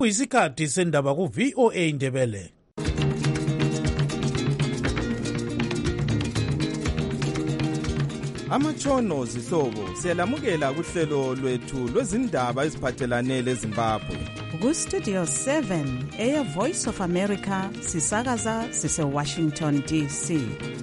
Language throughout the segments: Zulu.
Kuyisikhathi sendaba ku VOA Indebele. Amatshono zihlobo siyalamukela kuhlelo lwethu lwezindaba eziphathelane leZimbabwe. Ku-Studio 7 Air Voice of America sisakaza sise-Washington DC.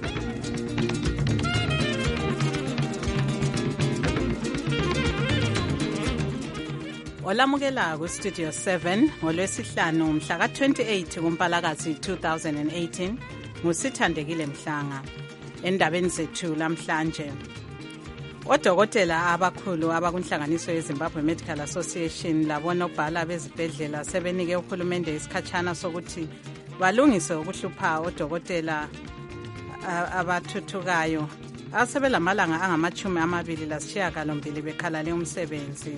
Olamukela ku-Studio 7 ngolwesihlanu mhla ka-28 kuMpalakazi 2018 nguSithandekile Mhlanga. Endabeni zethu lamhlanje, odokotela abakhulu abakunhlanganiso yeZimbabwe Medical Association labonobhala bezibhedlela sebenike uhulumende isikhatshana sokuthi balungise ukuhlupha odokotela abathuthukayo asebelamalanga angama-28 bekhalale umsebenzi.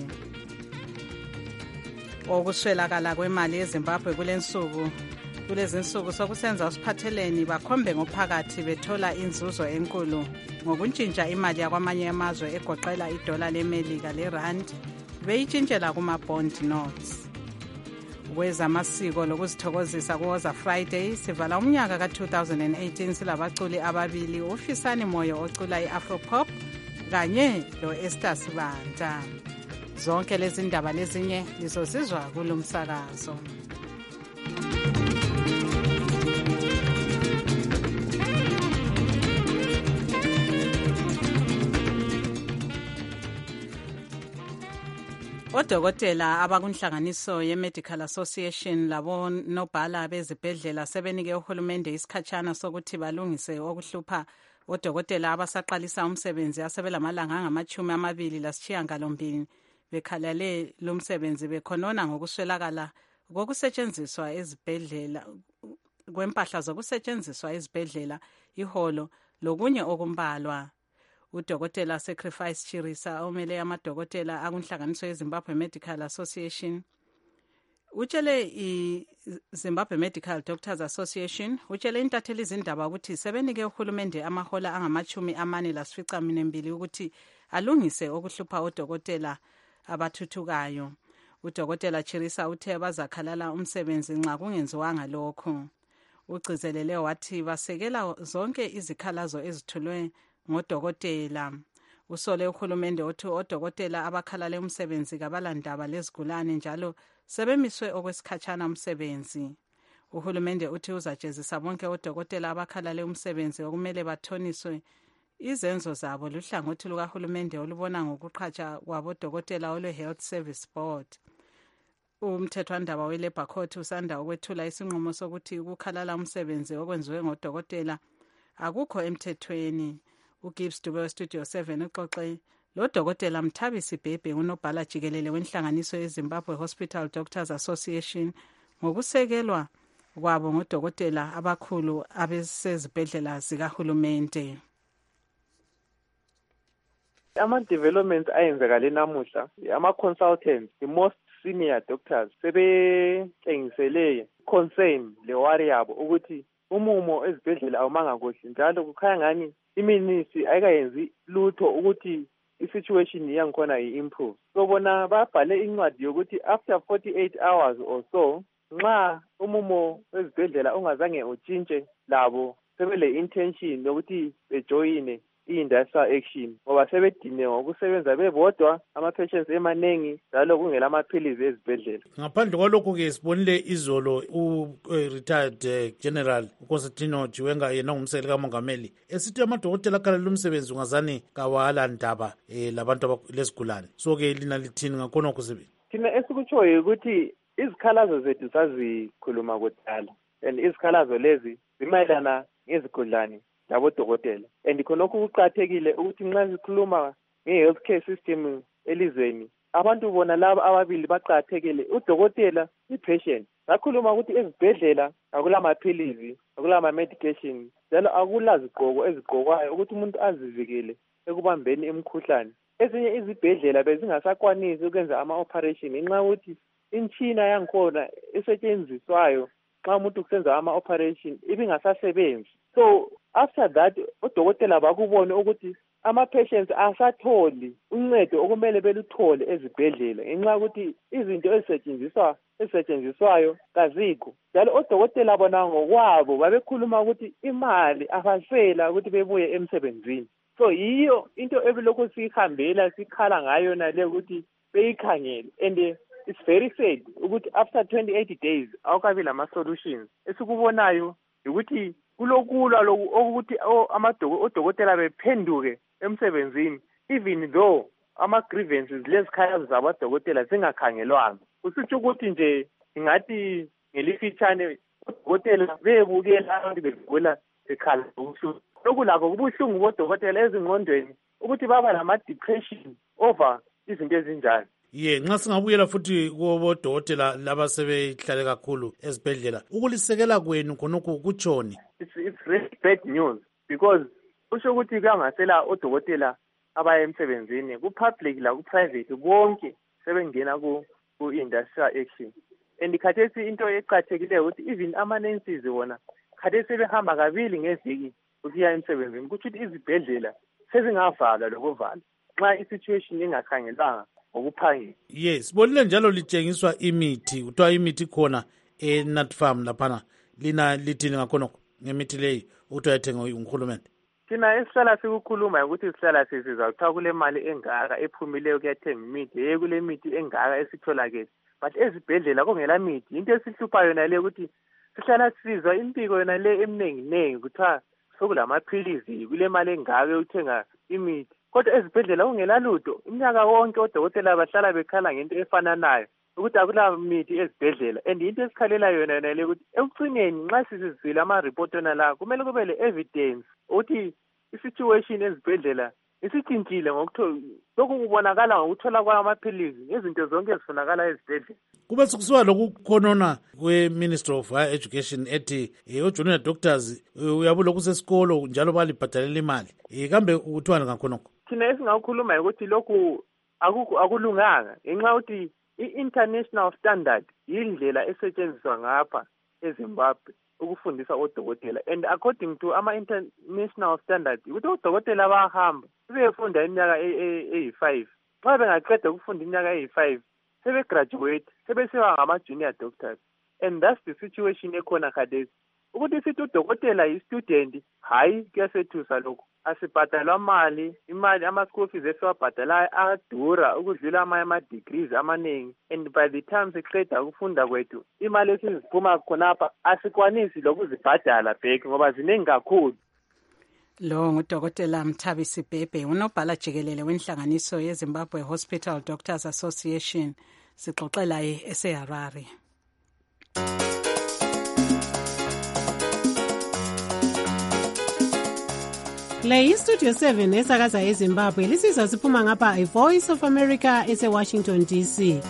Okuswelakala kwemali yeZimbabwe kulezi nsuku sokusenza usiphatheleni bakhombe ngophakathi bethola inzuzo enkulu ngokuntshintsha imali yakwamanye amazwe egoqela idola lemelika lerand beyitshintshela kuma-bond notes. Kwezamasiko lokuzithokozisa kuwoza Friday sivala umnyaka ka-2018 silabaculi ababili, uFisani Moyo ocula i-Afropop kanye lo-Esther Sibanda. Zonke lezi ndaba lezinye lizosizwa kulo msakazo. Odokotela abakunhlanganiso ye-Medical Association labonobhala bezibhedlela sebenike uhulumende isikhatshana sokuthi balungise okuhlupha odokotela abasaqalisa umsebenzi asebelamalanga angama-28 bekhalale lumsebenzi bekhonona ngokuswelakala kokusetshenziswa ezibhedlela kwempahla zokusetshenziswa ezibhedlela, iholo lokunye okumbalwa. Udokotela Sacrifice Chirisa omele amadokotela akunhlanganiso yeZimbabwe Medical Association utshele iZimbabwe Medical Doctors Association utshele intatheli izindaba ukuthi sebenike uhulumende amahola angama-42 ukuthi alungise okuhlupha odokotela abathuthukayo. Udokotela Chirisa uthe bazakhalala umsebenzi nxa kungenziwanga lokho. Ugcizelele wathi basekela zonke izikhalazo ezithulwe ngodokotela. Usole uhulumende othi odokotela abakhalale umsebenzi kabalandaba lezigulane njalo sebemiswe okwesikhatshana umsebenzi. Uhulumende uthi uzajezisa bonke odokotela abakhalale umsebenzi okumele bathoniswe izenzo zabo luhlangothi lukahulumende olubona ngokuqhatsha kwabodokotela olwe-Health Service Board. Umthethwandaba we-Labour Court usanda ukwethula isinqumo sokuthi ukukhalala umsebenzi okwenziwe ngodokotela akukho emthethweni. uGibbs Dube weStudio 7 uxoxe lo dokotela Mthabisi Bhebhe unobhala jikelele wenhlanganiso yeZimbabwe Hospital Doctors Association ngokusekelwa kwabo ngodokotela abakhulu abesezibhedlela zikahulumende. Ama-developments ayenzakale namuhla, ama-consultants, the most senior doctors sebetshengisele concern le-worry yabo ukuthi umumo ezibhedlela awumanga kuhle njalo kukhanya ngani iminisi ayikayenzi lutho ukuthi i-situation yangikhona i-improve. So bona babhale incwadi yokuthi after 48 hours or so nxa umumo ezibhedlela ungazange utshintshe labo sebele-intention yokuthi bejoyine i-industrial action ngoba sebedine ngokusebenza bebodwa, ama-patients emanengi njalo kungela amaphilizi ezibhedlela. Ngaphandle kwalokho-ke sibonile izolo u-retired General uConstantino Chiwenga yena ngumsekeli kamongameli esithi amadokotela akhalale umsebenzi ungazani kawala ndaba labantu lezigulane. So-ke lina lithini ngakhona okusebenzi? Thina esikutshoyo ukuthi izikhalazo zethu sazikhuluma kudala and izikhalazo lezi zimayelana ngezigulane labodokotela, and khonokho kuqakathekile ukuthi nxa sikhuluma nge-healthcare system elizweni abantu bona laba ababili baqakathekile, udokotela i-patient. Sakhuluma ukuthi ezibhedlela akulamaphilizi, akulama-medication njalo akulazigqoko ezigqokwayo ukuthi umuntu azivikele ekubambeni imikhuhlane. Ezinye izibhedlela bezingasakwanisi ukwenza ama-operation ngenxa yokuthi imtshina yankhona esetshenziswayo nxa umuntu kusenza ama-operation ibingasasebenzi. So after that odokotela bakubone ukuthi ama-patients asatholi uncedo okumele beluthole ezibhedlela ngenxa yokuthi izinto ezisetshenziswa ezisetshenziswayo kazikho. Njalo odokotela bona ngokwabo babekhuluma ukuthi imali abasela ukuthi bebuye emsebenzini. So yiyo into ebilokhu sihambela sikhala ngayo nale ukuthi beyikhangele, and it's very sad ukuthi after 28 days awukabi lama-solutions. Esikubonayo ukuthi kulokulwa ukuthi odokotela bephenduke emsebenzini, even though ama-grievances lezikhalazo zabadokotela zingakhangelwanga. Kusitsho ukuthi nje ingathi ngelifitshane odokotela bebukela abantu begula bekhala ubuhlungu. Lokhu lakho kubuhlungu bodokotela ezingqondweni ukuthi baba lama-depression over izinto ezinjani. Nxa singabuyela futhi kubodokotela laba sebehlale kakhulu ezibhedlela, ukulisekela kwenu khonokho kutshoni? It's really bad news because kusho ukuthi kuyangasela odokotela abaya emsebenzini ku-public la ku-private bonke sebengena ku-industrial action. And khathesi into eqathekileyo ukuthi even ama-nurses wona khathesi sebehamba kabili ngeviki ukuya emsebenzini. Kutsho ukuthi izibhedlela sezingavalwa lokuvala nxa i-situation ingakhangelwanga ngokuphangisa. Yes, bonile njalo litshengiswa imithi, kuthiwa imithi khona eNatfarm laphana. Lina lithini ngakhonokho ngemithi leyi ukuthi ayithenga nguhulumende? Thina esihlala sikukhuluma ukuthi sihlala sizawuthiwa kule mali engaka ephumileyo kuyathenga imithi, kule mithi engaka esitholakele. But ezibhedlela kungela mithi. Into esihlupha yona le ukuthi sihlala sizwa impiko yona le eminenginengi kuthiwa sokulamaphilizi kule mali engaka yokuthenga imithi. Kodwa ezibhedlela kungela lutho. Iminyaka wonke odokotela bahlala bekhala ngento efananayo ukuthi akula mithi ezibhedlela. And into esikhalela yona le ukuthi ekucineni nxa sisizwile ama-report wona la kumele kube le-evidence ukuthi i-situation ezibhedlela isitshintshile lokhu kubonakala ngokuthola kwamaphilizi ngezinto zonke ezifunakala ezibhedlela. Kube sekusiba lokukhonona kwe-Ministry of Higher Education ethi o-junior doctors uyabulokhu sesikolo njalo balibhadalela imali. Kambe kuthiwani ngakhonokho? Thina esingawukhuluma ukuthi lokhu akulunganga ngenxa yokuthi i-international standard yindlela esetshenziswa ngapha eZimbabwe ukufundisa odokotela, and according to ama-international standards ukuthi odokotela bahamba sebefunda iminyaka eyi-5. Nxa bengaqeda ukufunda iminyaka eyi-5 sebegraduate sebesiba ngama-junior doctors, and that's the situation ekhona khathesi. Ukuthi sithi udokotela yi-student, hayi kuyasethusa lokhu. Asibhadalwa imali ama-school fees esiwabhadalayo adura ukudlula ama-degrees amaningi, and by the time siqeda ukufunda kwethu imali esiziphuma khonapha asikwanisi lokuzibhadala back ngoba ziningi kakhulu. Lo ngudokotela Mthabisi Bhebhe, unobhala jikelele wenhlanganiso yeZimbabwe Hospital Doctors Association. Sixoxela eseHarare. Le iStudio 7 esakaza eZimbabwe lisizwa siphuma ngapha iVoice of America eseWashington DC.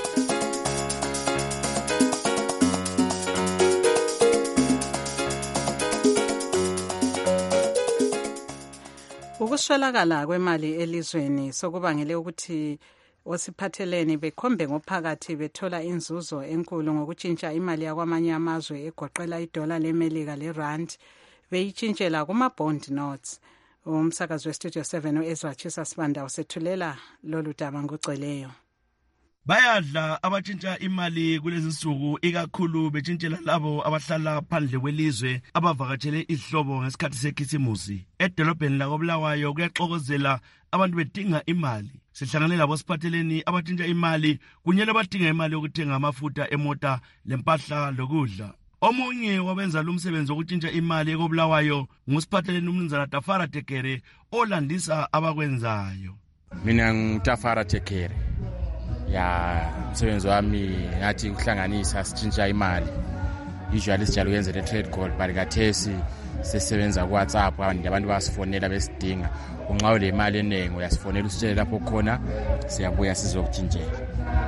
Ukuswelakala kwemali elizweni sokubangele ukuthi osiphathelene bekhombe ngophakathi bethola inzuzo enkulu ngokutshintsha imali yakwamanye amazwe egoqela idola lemelika lerand beyitshintshela kuma-bond notes. Umsakazi weStudio 7 uEzra Chisa Sibanda usethulela lolu daba ngoceleyo. Bayadla abatshintsha imali kulezi nsuku ikakhulu betshintshela labo abahlala phandle kwelizwe abavakatshele ihlobo ngesikhathi sekhisimusi. Edolobheni lakoBulawayo kuyaxokozela abantu bedinga imali. Sihlangane labo siphatheleni abatshintsha imali kunye labadinga imali yokuthenga amafutha emota lempahla lokudla. Omunye wabenza lo msebenzi wokutshintsha imali ekoBulawayo ngusiphatheleni umnumzana Tafara Tekere olandisa abakwenzayo. Mina ngTafara Tekere. Msebenzi wami ngathi ukuhlanganisa sitshintsha imali. Usually sijalo yenze le trade call but kathesi sesebenza ku WhatsApp abantu basifonela besidinga. Unxa le imali enengi uyasifonela usitshele lapho khona siyabuya sizokutshintshela.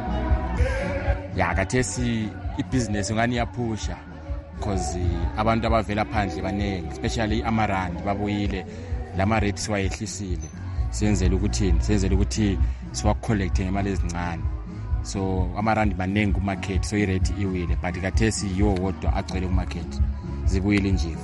Kathesi ibusiness ngani yaphusha because abantu abavela phandle banengi especially amarandi babuyile lama rates wayehlisile. Senzele ukuthi siwa collect ngemali ezincane. So amarandi manengi ku market so irate iwile but kathesi yo wodwa agcwele ku market zibuyile nje.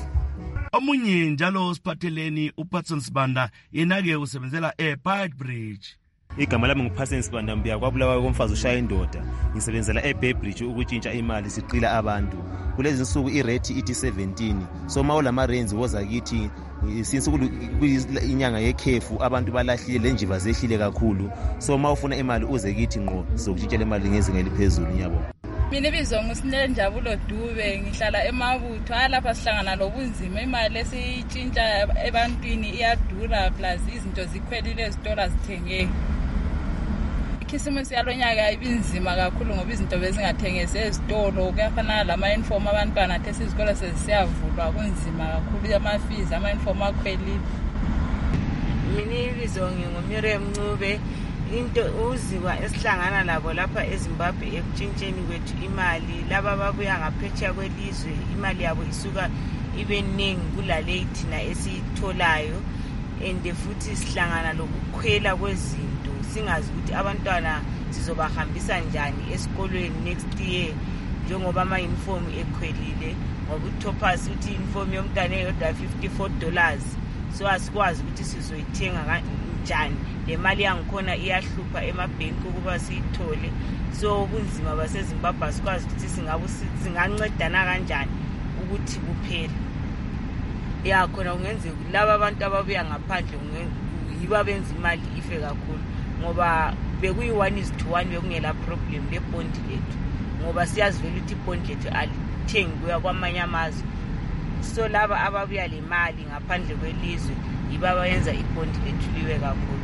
Omunye njalo siphatheleni uPatson Sibanda yenake usebenzela ePied Bridge. Igama lami nguPhasensi Bandambiya kwabulawayo komfazi ushaya indoda. Ngisebenzela eBaybridge ukutshintsha imali siqila abantu. Kulezi insuku irate ithi 17. So mawulama range woza kithi since inyanga yekhefu abantu balahlile lenjiva zehlile kakhulu. So mawufuna imali uze kithi ngqo sizokutshintshela imali ngezinga eliphezulu nyabo. Mina ibizwa nguSinele Njabulo Dube ngihlala eMabutho lapha sihlangana lobunzima imali esitshintsha ebantwini iyadura plus izinto zikhwelile ezitolo zithengeke. Ikhisimusi yalonyaka ibinzima kakhulu ngoba izinto bezingathengese ezitolo kuyafana lama-uniform abantwana athi izikole sezisiyavulwa kunzima kakhulu ama-fees ama-uniform akhwelile. Mina ibizwa ngingumiriam Ncube into uzikwa esihlangana labo lapha eZimbabwe ekutshintsheni kwethu imali laba babuya ngaphetsheya kwelizwe imali yabo isuka ibe ningi kulale thina esitholayo and futhi sihlangana lokukhwela kwezinto singazi ukuthi abantwana sizobahambisa njani esikolweni next year njengoba ama-uniform ekhwelile ngoba uTopas uthi uniform yomntwana eyodwa $54 so asikwazi ukuthi sizoyithenga njani le mali yangikhona iyahlupha emabhenki ukuba siyithole so ubunzima baseZimbabwe asikwazi ukuthi singancedana kanjani ukuthi kuphele yakhona kungenzeka laba abantu ababuya ngaphandle yiba benza imali ife kakhulu ngoba bekuyi-1:1 bekungela problem lebond lethu ngoba siyazivela ukuthi ibond lethu alithengi kuya kwamanye amazwe so laba ababuya le mali ngaphandle kwelizwe yiba bayenza ibond lethu liwe kakhulu.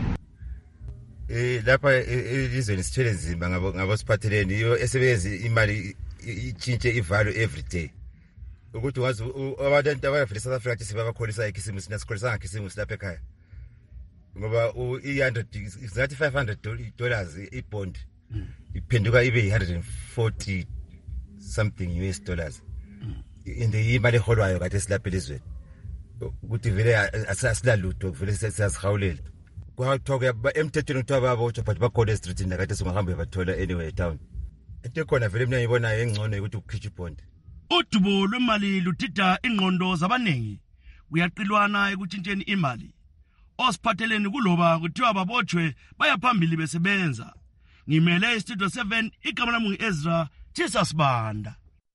Lapha elizweni sithele nzima ngabo siphatheleni iyo esebenza imali itshintshe ivalue every day ukuthi wazi abantu abafika South Africa sibabakholisa ikhisimusi nasikholisa ngakhisimusi lapha ekhaya ngoba i100 ngathi $500 ibond iphenduka ibe $140 something US dollars in the imali eholwayo kade silapha elizweni ukuthi vele asilalutho vele siyazihawulela kwathoka emthethweni ukuthi ababotshwa but bakhona eStreetini nakade singahambe bathola anyway town into khona vele mina ngibona engcono ukuthi ukukhitha ibond. Udubo lwemali ludida ingqondo zabaningi kuyaqilwana ekutshintsheni imali osiphatheleni kuloba kuthiwa babotshwe bayaphambili besebenza. Ngimele iStudio 7 igama lami ngu-Ezra Jesus Banda.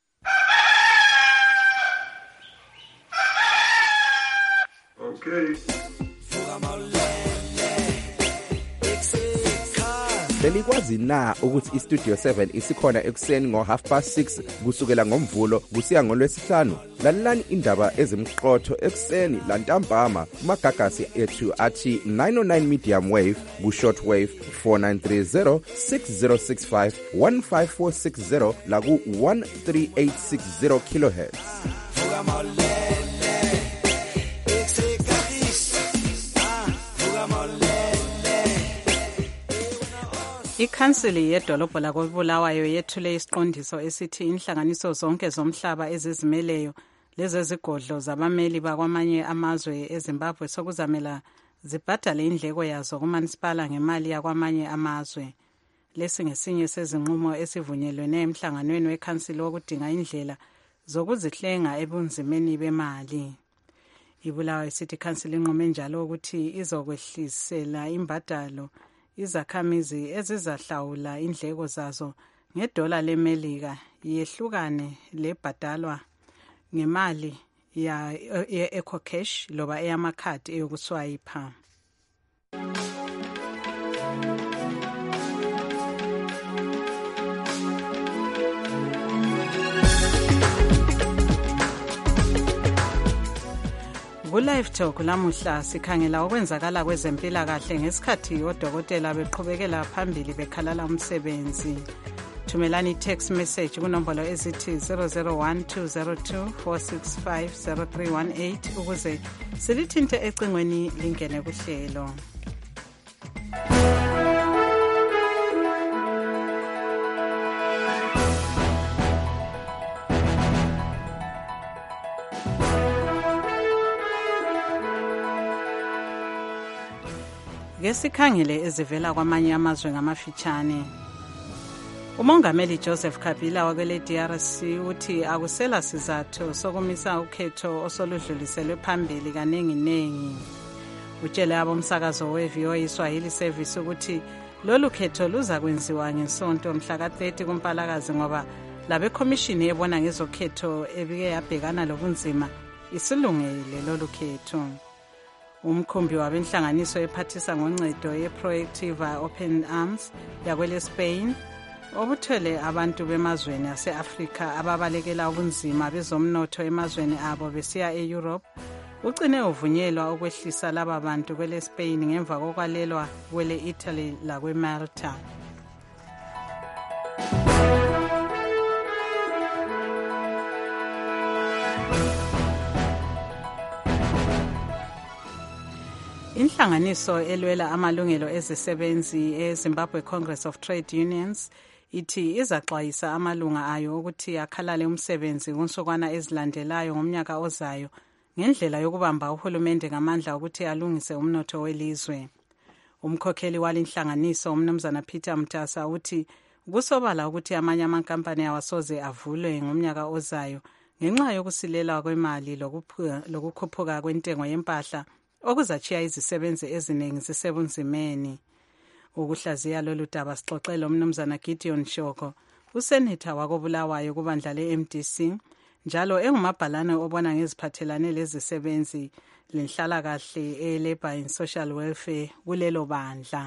Okay. Belikwazi na ukuthi iStudio 7 isikhona ekuseni ngo6:30 kusukela ngomvulo kusiya ngolwesihlanu. Lalelani indaba ezimqotho ekuseni lantambama kumagagasi ethu athi 909 medium wave ku-short wave 4930 6065 15460 la ku-13860 kilohertz. Ikhansili yedolobho lakoBulawayo yethule isiqondiso esithi inhlanganiso zonke zomhlaba ezizimeleyo lezezigodlo zabameli bakwamanye amazwe eZimbabwe sokuzamela zibhadale indleko yazo kumanisipala ngemali yakwamanye amazwe. Lesi ngesinye sezinqumo esivunyelwene emhlanganweni wekhansili wokudinga indlela zokuzihlenga ebunzimeni bemali. iBulawayo City Council inqume njalo ukuthi izokwehlisela imbadalo izakhamizi ezizahlawula indleko zazo $1 leMelika yehlukane lebhadalwa ngemali ya EcoCash loba eyamakhadi eyokuswayipha. Ku-Live Talk lamuhla sikhangela okwenzakala kwezempilakahle ngesikhathi odokotela beqhubekela phambili bekhalala umsebenzi. Thumelani i-text message kunombolo ezithi 001-202-465-0318 ukuze silithinte ecingweni lingene kuhlelo. Ngesikhangele ezivela kwamanye amazwe ngamafitshane. Umongameli Joseph Kabila wakele DRC uthi akusela sizathu sokumisa ukhetho osoludluliselwe phambili kanenginengi. utshele abomsakazo we-VOA Swahili Service ukuthi lolu khetho luza kwenziwa ngesonto mhla ka-30 kuMpalakazi ngoba labekhomishini ebona ngezokhetho ebike yabhekana lobunzima isilungele lolu khetho. Umkhumbi wabenhlanganiso ephathisa ngoncedo ye-Proactiva Open Arms yakwele Spain obuthwele abantu bemazweni ase-Afrika ababalekela ubunzima bezomnotho emazweni abo besiya e-Europe ucine uvunyelwa ukwehlisa laba bantu kwele Spain ngemva kokwalelwa kwele Italy lakwe Malta. Inhlanganiso elwela amalungelo ezisebenzi eZimbabwe Congress of Trade Unions ithi izaxwayisa amalunga ayo ukuthi akhalale umsebenzi kunsukwana ezilandelayo ngomnyaka ozayo ngendlela yokubamba uhulumende ngamandla ukuthi alungise umnotho welizwe. Umkhokheli walinhlanganiso umnumzana Peter Mtasa uthi kusobala ukuthi amanye amankampani awasoze avulwe ngomnyaka ozayo ngenxa yokusilela kwemali lokukhuphuka kwentengo yempahla okuzachiya izisebenzi eziningi zisebunzimeni. Ukuhlaziya lolu daba sixoxela umnumzana Gideon Shoko, usenetha wakobulawayo kubandla le-MDC, njalo engumabhalane obona ngeziphathelane lezisebenzi lenhlalakahle e-Labour and Social Welfare kulelo bandla.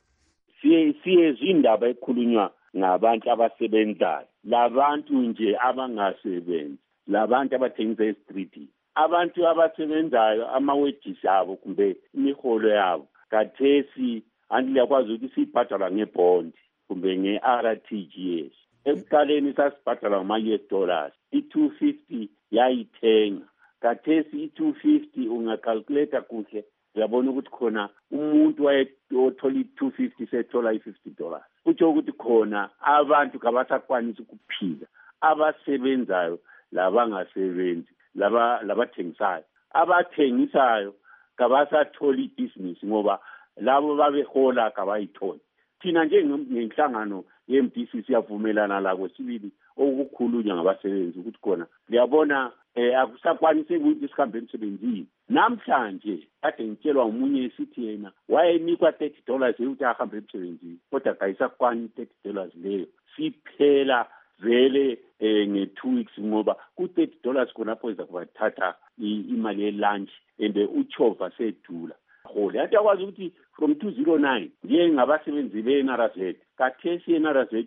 Siye zindaba ekhulunywa ngabantu abasebenzayo, labantu nje abangasebenzi, labantu abathengisa estriti. Abantu abasebenzayo ama-wages abo kumbe imiholo yabo kathesi anti liyakwazi ukuthi siyibhadala ngebond kumbe nge-RTGS. Ekuqaleni sasibhadala ngama-US dollars, i-250 yayithenga. Kathesi i-250 ungacalculate kuhle uyabona ukuthi khona umuntu wayethola i-250 sethola i-$50. Kutsho ukuthi khona abantu kabasakwanisi ukuphila, abasebenzayo labangasebenzi labathengisayo. Abathengisayo kabasatholi ibhizinisi ngoba labo babehola kabayitholi. Thina njengenhlangano ye-MDC siyavumelana la kwesibili okukhulunywa ngabasebenzi ukuthi khona liyabona akusakwanisi ukuthi sihambe emsebenzini. Namhlanje kade ngitshelwa umunye esithi yena wayenikwa $30 ukuthi ahambe emsebenzini kodwa kayisakwani $30 leyo. Siphela vele nge-2 weeks ngoba ku-$30 khonapho izakubathatha imali ye-lunch and uchova sedula. Hole athi akwazi ukuthi from 2009 ndiye ngabasebenzi be-NRZ kathesi i-NRZ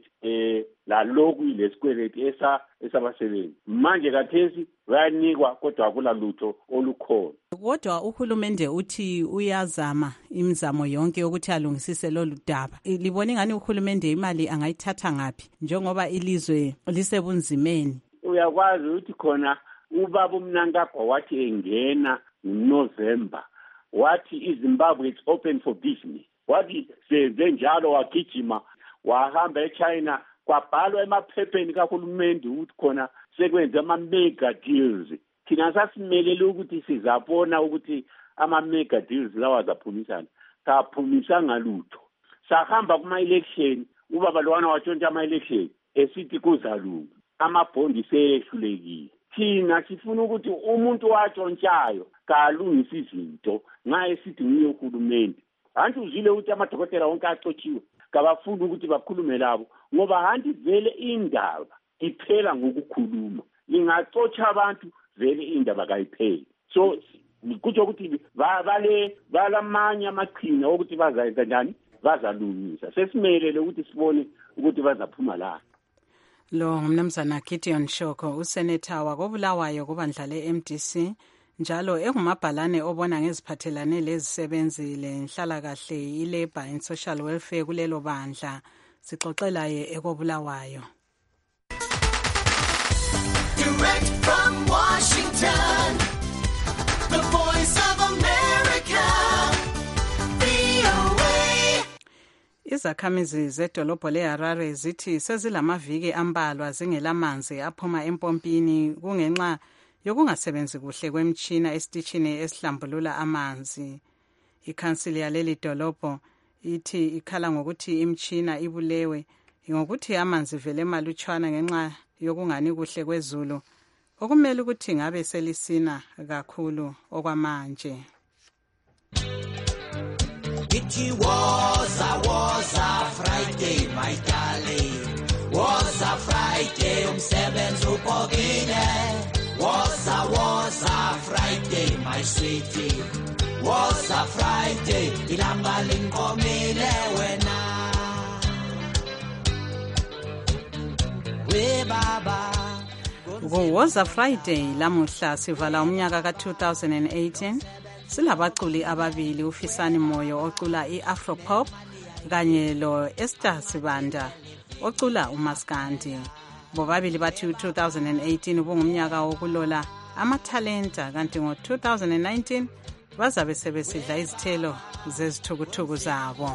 lalokhu ilesikweleti esabasebenzi manje kathesi bayanikwa kodwa akula lutho olukhona. Kodwa uhulumende uthi uyazama imizamo yonke ukuthi alungisise lolu daba. Libona ngani uhulumende imali angayithatha ngaphi njengoba ilizwe lisebunzimeni? Uyakwazi ukuthi khona ubaba uMnangagwa wathi engena ngoNovember wathi iZimbabwe it's open for business. Wathi senze njalo wagijima wahamba eChina kwabhalwa emaphepheni kahulumende ukuthi khona sekwenze ama-mega deals. Thina sasimelele ukuthi sizabona ukuthi ama-mega deals lawa zaphumisana. Kaphumisanga lutho. Sahamba kuma-election, ubaba lwana watshontsha ama-election esithi kuzalunga. Amabhondi seyehlulekile. Thina sifuna ukuthi umuntu watshontshayo kalungisa izinto nxa esithi nguye uhulumende. Hanti uzile ukuthi amadokotela wonke axotshiwe kabafuna ukuthi bakhulume labo ngoba hanti vele indaba iphela ngokukhuluma. Lingaxotsha abantu vele indaba kayipheli. So kutsho ukuthi balamanye amaqhinga ukuthi bazayenza njani bazalungisa. Sesimelele ukuthi sibone ukuthi bazaphuma la. Lo ngumnumzana Gideon Shoko, usenetha wakobulawayo kubandla le-MDC, njalo engumabhalane obona ngeziphathelane lezisebenzi lenhlalakahle i-Labour and Social Welfare kulelo bandla. Sixoxela ye ekobulawayo. Direct from Washington, the Voice of America, VOA. Izakhamizi zedolobho leHarare zithi sezilamaviki ambalwa zingelamanzi aphuma empompini kungenxa yokungasebenzi kuhle kwemtshina esitishini esihlambulula amanzi. Ikhansili yaleli dolobho ithi ikhala ngokuthi imtshina ibulewe ngokuthi amanzi vele malutshwana ngenxa yokungani kuhle kwezulu okumele ukuthi ngabe selisina kakhulu okwamanje. It was a Friday, my darling. Was a Friday, umsebenzi upokile. Was a Friday, my sweetie. Was a Friday, ilanga linkomile wena. We baba. Was a Friday lamuhla sivala umnyaka ka-2018 silabaculi ababili uFisani Moyo ocula i-Afropop kanye lo Esther Sibanda ocula uMaskandi. Bobabili bathi 2018 ubungumnyaka wokulola amathalenta kanti ngo-2019 bazabe sebesidla izithelo zezithukuthuku zabo.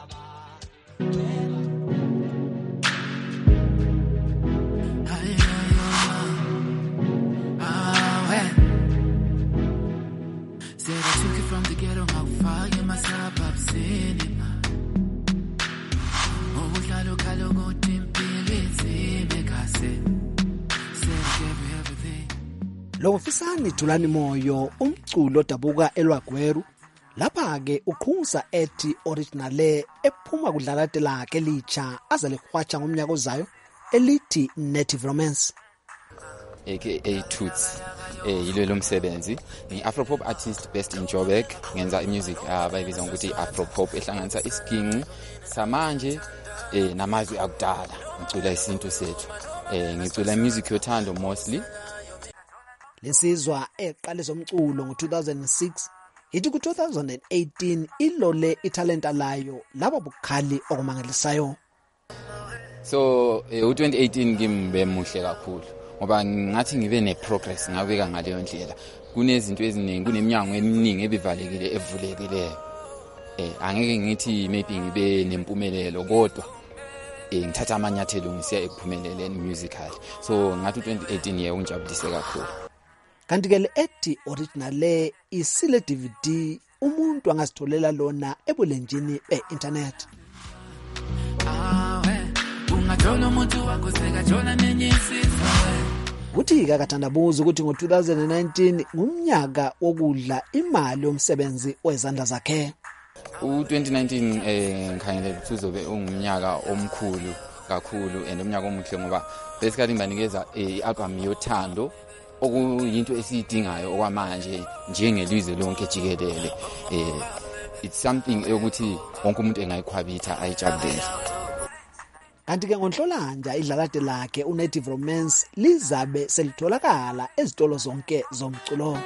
Lo Fisani Thulani Moyo umculo odabuka eLwagweru lapha ke uqhunza ethi originale ephuma kudlalate lakhe licha azalehwatsha ngomnyaka ozayo elithi Native Romance aka Toots yilo lomsebenzi ni Afropop artist based in Joburg ngenza music abayibiza ukuthi Afropop ehlanganisa isiginci samanje namazwi akudala ngicula isintu sethu ngicula music yothando mostly. Lesizwa eqale zomculo ngo2006 ithi ku2018 ilole italenta layo laba bukhali okumangalisayo. So u2018 ngimbe muhle kakhulu ngoba ngathi ngibe neprogress ngabeka ngaleyo ndlela. Kunezinto eziningi kuneminyango eminingi ebivalekile evulekileyo. Angeke ngithi maybe ngibe nempumelelo kodwa ngithatha amanyathelo ngisiya ekuphumeleleni musical. So ngathi u2018 unjabulise kakhulu. Kanti ke le ethi originale isile DVD umuntu angazitholela lona ebulenjini be-internet. Uthi kakathandabuza ukuthi ngo2019 ngumnyaka wokudla imali yomsebenzi wezandla zakhe. U2019 ngikhangele ukuthi uzobe ungumnyaka omkhulu kakhulu and umnyaka omuhle ngoba basically ngibanikeza i-album yothando okuyinto esiyidingayo okwamanje njengelizwe lonke jikelele. It's something ukuthi wonke umuntu engayikhwabitha ayijabulele. Kanti ke ngoNhlolanja idlalate lakhe uNative Romance lizabe selitholakala ezitolo zonke zomculo.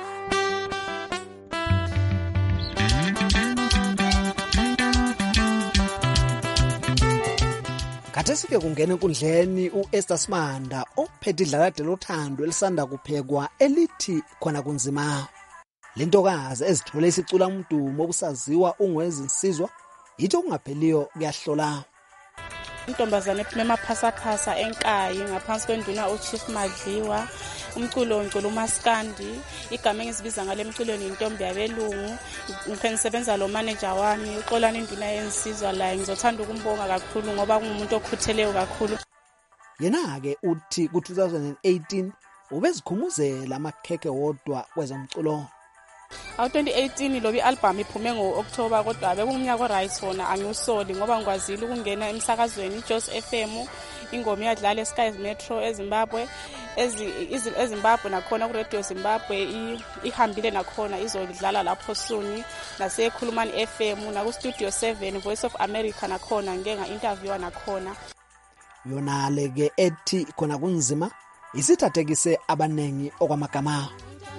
Kathesike kungena enkundleni uEsther Simanda ophethe idlalate lothando elisanda kuphekwa elithi khona kunzima. Lentokazi ezithole isicula umdumo obusaziwa ungwezinsizwa yithi okungapheliyo kuyahlola. Intombazane ephuma emaphasa enkayi ngaphansi kwenduna uChief Madliwa. Umculo ngicula uMaskandi, igama engisibiza ngale mculweni intombi yabelungu. Ngisebenza lo manager wami uXolani induna yensizwa la ngizothanda ukumbonga kakhulu ngoba kungumuntu okhutheleyo kakhulu. Yena ke uthi ku2018 ubezikhumuzela amakheke wodwa kwezomculo. 2018 lo album iphume ngo-October kodwa bekungumnyaka oright wona angiwusoli ngoba ngikwazile ukungena emsakazweni iJoss FM ingoma yadlala eSky Metro eZimbabwe eZimbabwe nakhona kuRadio Zimbabwe ihambile nakhona izodlala lapho soon nasekhulumani FM na kuStudio 7 Voice of America nakhona ngeke nga-interviewa nakhona. Yona leke ethi khona kunzima isithathekise abanengi okwamagama.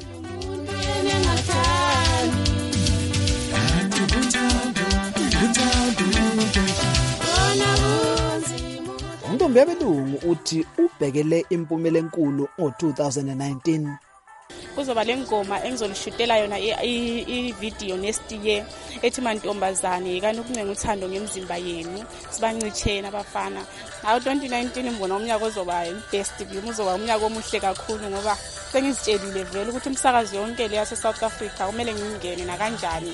Untombi yabelungu uthi ubhekele impumela enkulu ngo2019. Kuzoba lengoma engizolishutela yona i-video next year ethi mantombazane kani ukuncenga uthando ngemzimba yenu sibancithena abafana. 2019 mbona umnyaka ozoba best view uzoba umnyaka omuhle kakhulu ngoba sengizitshelile vele ukuthi umsakazi yonke le yase South Africa kumele ngingene na kanjani.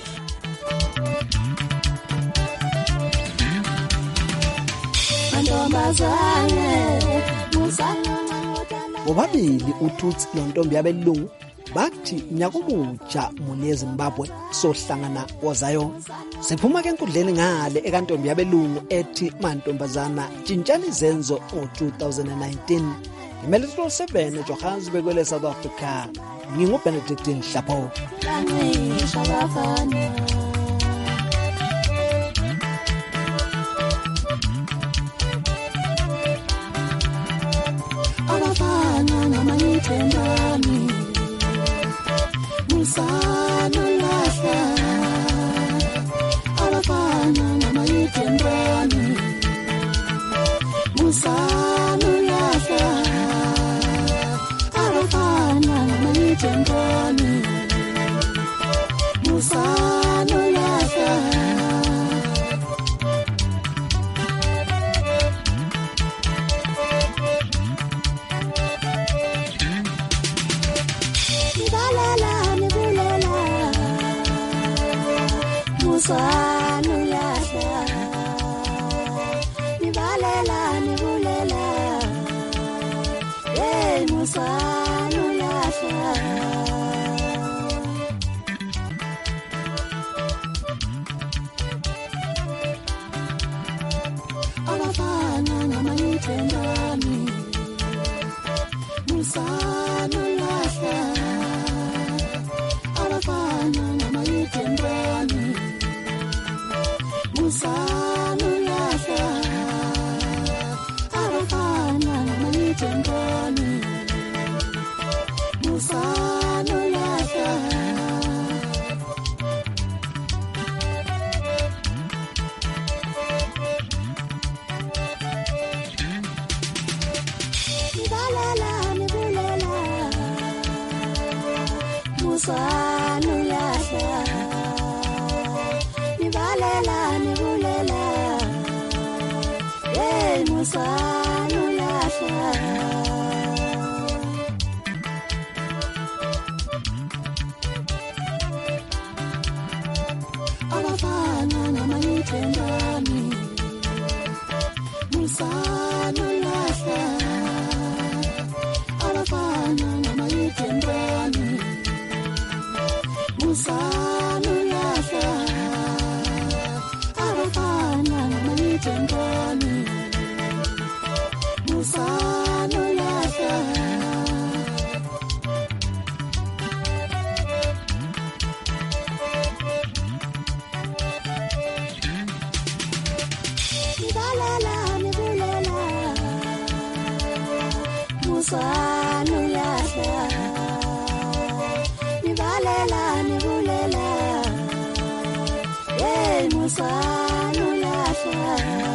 Bobabili uThutsi nontombi yabelungu bathi nyaka omutsha muli eZimbabwe sohlangana wozayo. Siphuma ke enkundleni ngale ekantombi yabelungu ethi mantombazana tshintshani izenzo ngo-2019. Imelito 7 Johannesburg kwele South Africa. NginguBenedictine Hlapho. Abafana namayithendani musana lahla. Abafana namayithendani musana lahla. Abafana namayithendani musana lahla. Musana lahla, nibalela nibulela, hey musana lahla. Abafana namayithendani musana lahla. Abafana namayithendani musana lahla. Abafana namayithendani musana lahla. Nibalela nibulela musana lahla. Nibalela nibulela, hey musana lahla. Abafana namayithendani musana lahla. Abafana namayithendani musana lahla. Abafana namayithendani musana lahla. Nibalela nibulela musana lahla. Nibalela nibulela, hey musana lahla.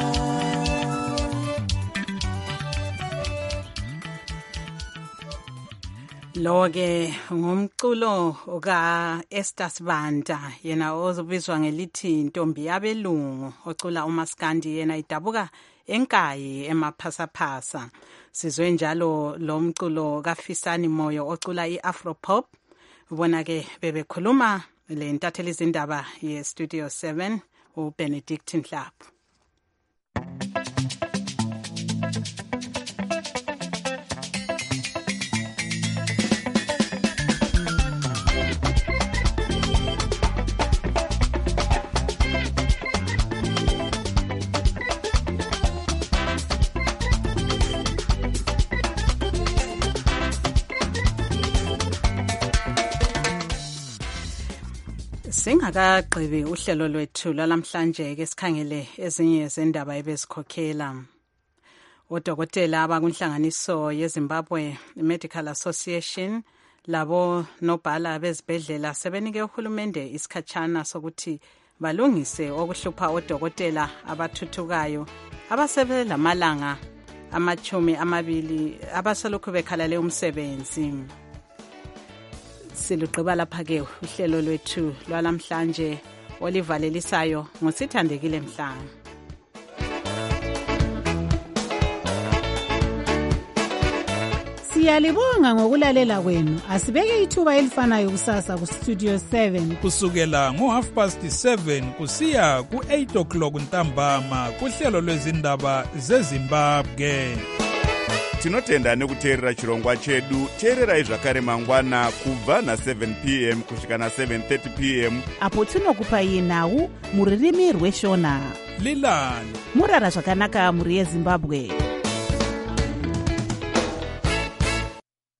Lo-ke ngumculo ka Esther Sibanda, yena ozobizwa ngelithi Ntombi Yabelungu, ocula uMaskandi, yena idabuka enkayi emaphasaphasa. Sizwe njalo lo mculo kaFisani Moyo ocula i-Afropop. Ubona-ke bebekhuluma le ntatheli izindaba ye-Studio 7 uBenedictine Hlapho. Singakagqibi uhlelo lwethu lwalamhlanje ke sikhangele ezinye zendaba ebezikhokhela. Odokotela abakunhlanganiso yeZimbabwe Medical Association labo nobhala bezibhedlela sebenike uhulumende isikhatshana sokuthi balungise okuhlupha odokotela abathuthukayo abasebelamalanga ama-20 abaselokhu bekhalale umsebenzi. Siluqhiba lapha-ke uhlelo lwethu lwalamhlanje olivalelisayo nguSithandekile Mhlanga. Siyalibonga ngokulalela kwenu. Asibeke ithuba elifanayo kusasa kuStudio 7 kusukela ngo-7:30 kusiya ku-8 o'clock ntambama kuhlelo lwezindaba zeZimbabwe. tinotenda nekuteerera chirongwa chedu. Teererai zvakare mangwana kubva na7 p.m. kusvika na7:30 p.m. apo tinokupai nhau mururimi rweshona. Lilan murara zvakanaka muri yeZimbabwe.